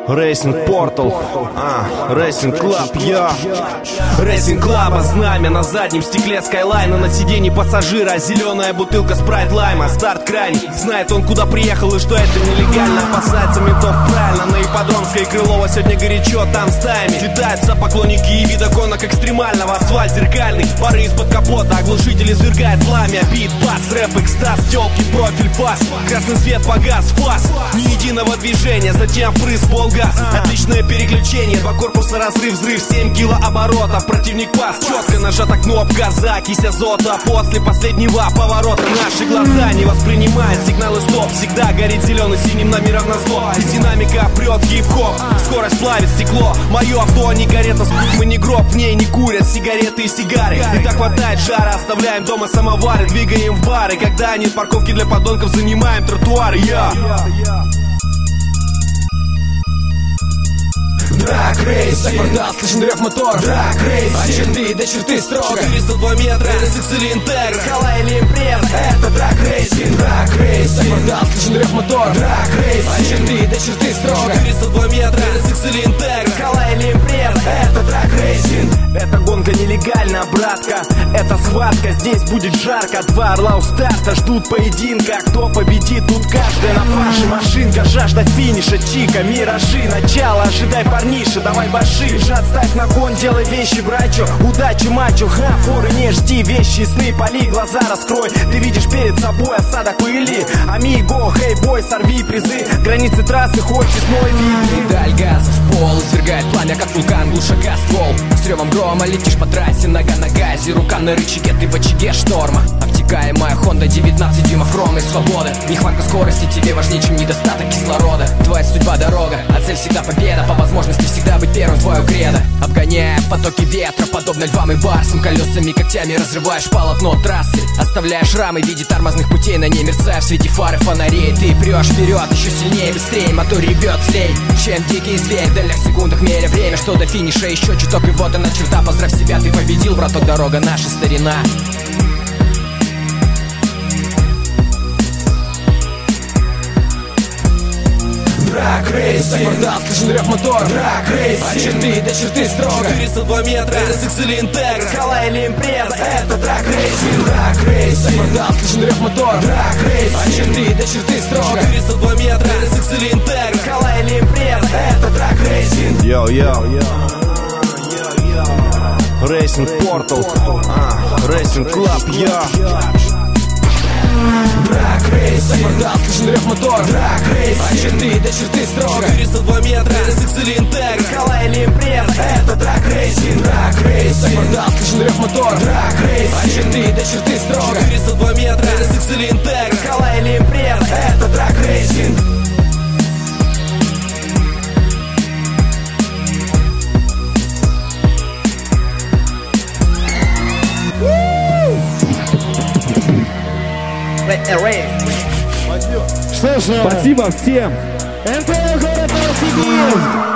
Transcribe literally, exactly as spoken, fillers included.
Racing Portal, а, Racing Club, я Racing Club, знамя на заднем стекле Скайлайна, на сиденье пассажира зеленая бутылка спрайт лайма. Старт крайний, знает он куда приехал и что это нелегально. Опасается ментов правильно, на Ипподромской и Крылова сегодня горячо, там стаями слетаются поклонники и видоконок экстремального. Асфальт зеркальный, пары из-под капота, оглушитель извергает пламя. Бит, бас, рэп, экстаз, тёлки, профиль, фас. Красный свет погас, фас, ни единого движения, затем впрыск, полгаз. Отличное переключение, два корпуса, разрыв, взрыв, семь килооборотов. Противник пас, четко нажата кнопка, закись азота. После последнего поворота наши глаза не воспринимают сигналы стоп. Всегда горит зеленый синим номером на зло. Из динамика прет хип-хоп, скорость плавит стекло. Мое авто не карета, мы не гроб, в ней не курят сигареты и сигары. И так хватает жара, оставляем дома самовары, двигаем в бары. Когда нет парковки для подонков, занимаем тротуары. Я Драг рейс, за квартал слышен рев мотор. Драг рейс, от черты до черты строго. четыреста два метра, эр эс икс или Интегра, Скала или импреза, это драг рейсинг. Драг рейс, за квартал слышен рев мотор. Драг рейс, от черты до черты строго. четыреста два метра, эр эс икс или Интегра, Скала или импреза, это драг рейсинг. эта гонка нелегальна, братка, это схватка, здесь будет жарко. Два орла у старта ждут поединка, кто победит, тут каждая на фарше машинка. Жажда финиша, чика, миражи, начало, ожидай парниша, давай баши. Жад ставь на кон, делай вещи, брачо, удачи, мачо, ха, форы не жди, вещи, сны, поли, глаза раскрой. Ты видишь перед собой осадок пыли, амиго, хей, бой, сорви призы, границы трассы, хоть честной вид. Педаль газа в пол, извергает пламя, как вулкан, глушака ствол. С ревом грома летишь по трассе, нога на газе, рука на рычаге, ты в очаге шторма. Обтекаемая Honda, девятнадцать дюймов ровной свободы. Нехватка скорости тебе важнее, чем недостаток кислорода. Твоя судьба дорога, а цель всегда победа. По возможности всегда быть первым, твое кредо. Обгоняя потоки ветра, подобно львам и барсам, колесами, когтями разрываешь полотно трассы. Оставляя шрамы в виде тормозных путей, на ней мерцая в свете фары фонарей. Ты прешь вперед, еще сильнее, быстрее, мотор ревет злей, чем дикий зверь. В дальних секундах меря время, что до финиша еще чуток, и вот она черта. Поздравь себя, ты победил, браток, дорога наша старина. Драг рейс, за квартал слышен рев мотор. Драг рейс, от черты до черты строго. четыреста два метра, эр эс икс или Интегра, Скала или импреза, это драг рейсинг. Драг рейс, за квартал слышен рев мотор. Драг рейс, от черты до черты строго. четыреста два метра, эр эс икс или Интегра, Скала или импреза, это драг рейсинг. Йоу-йоу, Racing Portal, а, Racing Club, я Драг рейс, за квартал слышен рев мотор. Драг рейс, от черты до черты строго. четыреста два метра, эр эс икс или Интегра, Скала или импреза, это драг рейсинг. Драг рейс, за квартал слышен рев мотор. Драг рейс, от черты до черты строго. четыреста два метра, эр эс икс или Интегра, Скала или импреза, это драг рейсинг. Что ж, Спасибо всем. эн тэ о город Новосибирск.